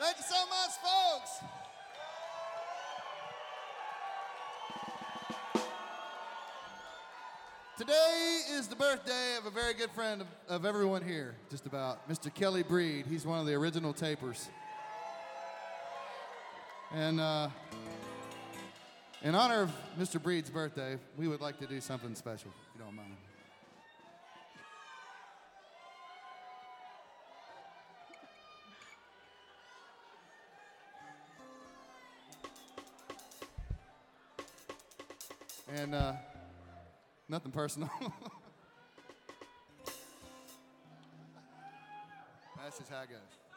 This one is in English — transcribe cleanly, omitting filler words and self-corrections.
Thank you so much, folks. Today is the birthday of a very good friend of everyone here, just about, Mr. Kelly Breed. He's one of the original tapers. And in honor of Mr. Breed's birthday, we would like to do something special, if you don't mind. And nothing personal. That's just how it goes.